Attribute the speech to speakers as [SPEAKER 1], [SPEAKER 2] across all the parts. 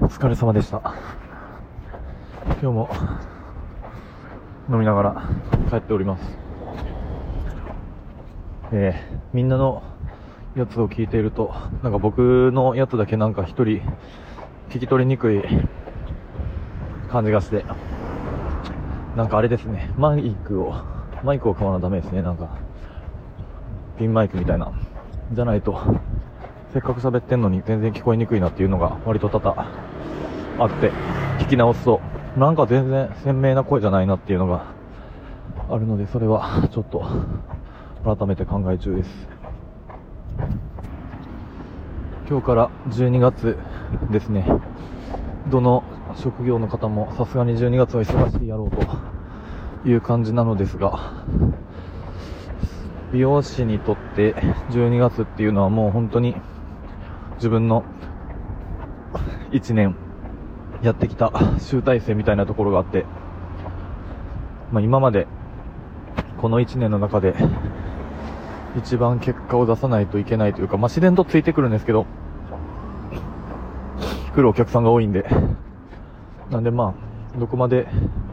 [SPEAKER 1] お疲れ様でした。今日も飲みながら帰っております。みんなのやつを聞いていると、なんか僕のやつだけなんか一人聞き取りにくい感じがして、なんかあれですね、マイクを買わなダメですね。なんかピンマイクみたいなじゃないと、せっかく喋ってんのに全然聞こえにくいなっていうのが割と多々あって、聞き直すとなんか全然鮮明な声じゃないなっていうのがあるので、それはちょっと改めて考え中です。今日から12月ですね。どの職業の方もさすがに12月は忙しいやろうという感じなのですが、美容師にとって12月っていうのはもう本当に自分の1年やってきた集大成みたいなところがあって、今までこの1年の中で一番結果を出さないといけないというか、自然とついてくるんですけど、来るお客さんが多いんで、なんでどこまで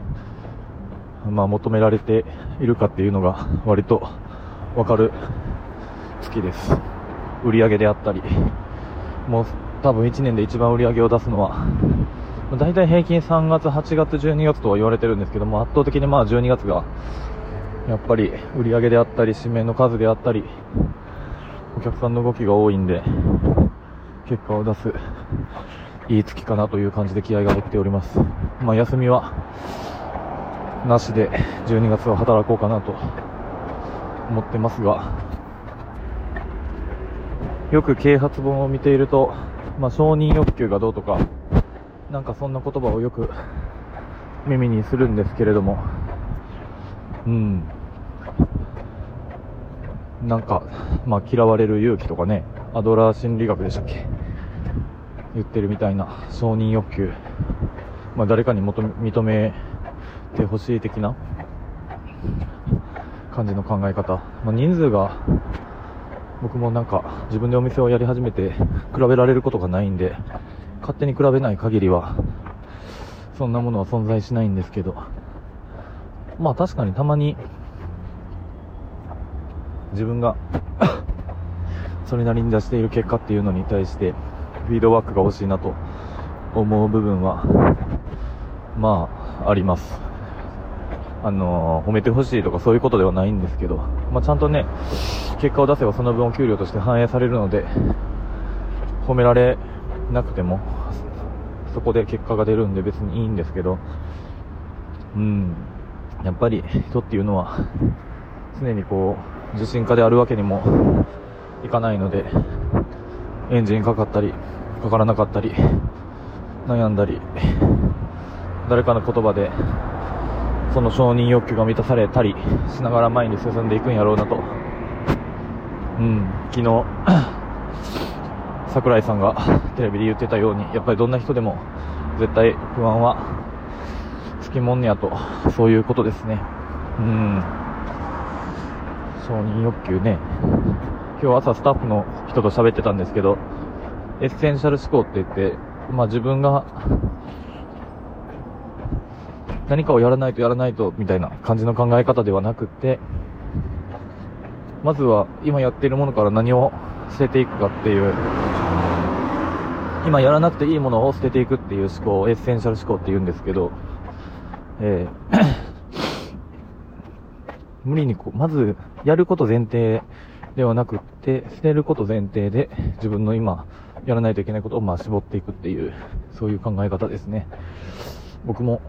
[SPEAKER 1] 求められているかっていうのが割とわかる月です。売り上げであったり、もう多分1年で一番売り上げを出すのはだいたい平均3月、8月、12月とは言われてるんですけども、圧倒的に12月がやっぱり売り上げであったり指名の数であったりお客さんの動きが多いんで、結果を出すいい月かなという感じで気合が入っております。休みはなしで12月は働こうかなと思ってますが、よく啓発本を見ていると、承認欲求がどうとかなんかそんな言葉をよく耳にするんですけれども、なんか嫌われる勇気とかね、アドラー心理学でしたっけ、言ってるみたいな承認欲求、誰かに認めてほしい的な感じの考え方、人数が僕もなんか自分でお店をやり始めて比べられることがないんで、勝手に比べない限りはそんなものは存在しないんですけど、確かにたまに自分がそれなりに出している結果っていうのに対してフィードバックが欲しいなと思う部分はあります。褒めてほしいとかそういうことではないんですけど、ちゃんとね結果を出せばその分お給料として反映されるので、褒められなくてもそこで結果が出るんで別にいいんですけど、やっぱり人っていうのは常に自信家であるわけにもいかないので、エンジンかかったりかからなかったり悩んだり、誰かの言葉でその承認欲求が満たされたりしながら前に進んでいくんやろうなと。昨日桜井さんがテレビで言ってたように、やっぱりどんな人でも絶対不安はつきもんねやと、そういうことですね。承認欲求ね、今日朝スタッフの人と喋ってたんですけど、エッセンシャル思考って言って、自分が何かをやらないとみたいな感じの考え方ではなくって、まずは今やっているものから何を捨てていくかっていう、今やらなくていいものを捨てていくっていう思考をエッセンシャル思考って言うんですけど、無理にまずやること前提ではなくって捨てること前提で自分の今やらないといけないことを絞っていくっていう、そういう考え方ですね。僕も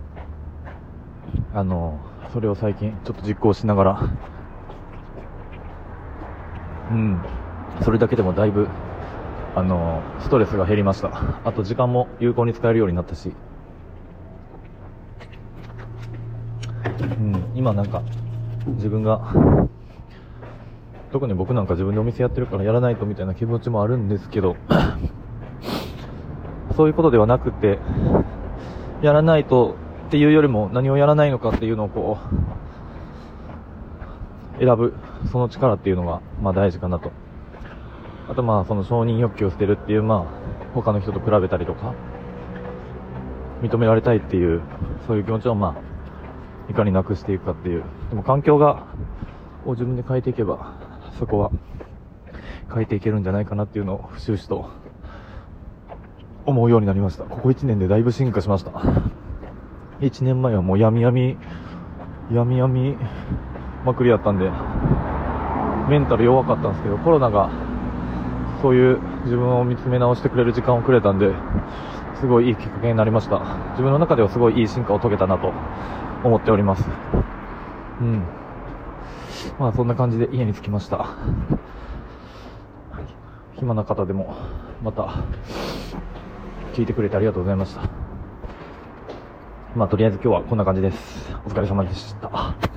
[SPEAKER 1] それを最近ちょっと実行しながら、それだけでもだいぶストレスが減りました。あと時間も有効に使えるようになったし、今なんか自分が、特に僕なんか自分でお店やってるからやらないとみたいな気持ちもあるんですけどそういうことではなくて、やらないとっていうよりも何をやらないのかっていうのを選ぶ、その力っていうのが大事かなと。あとその承認欲求を捨てるっていう他の人と比べたりとか認められたいっていう、そういう気持ちをいかになくしていくかっていう。でも環境を自分で変えていけば、そこは変えていけるんじゃないかなっていうのを、節々と思うようになりました。ここ1年でだいぶ進化しました。1年前はもう闇まくりだったんで、メンタル弱かったんですけど、コロナがそういう自分を見つめ直してくれる時間をくれたんで、すごいいいきっかけになりました。自分の中ではすごいいい進化を遂げたなと思っております。そんな感じで家に着きました。暇な方でもまた聞いてくれてありがとうございました。とりあえず今日はこんな感じです。お疲れ様でした。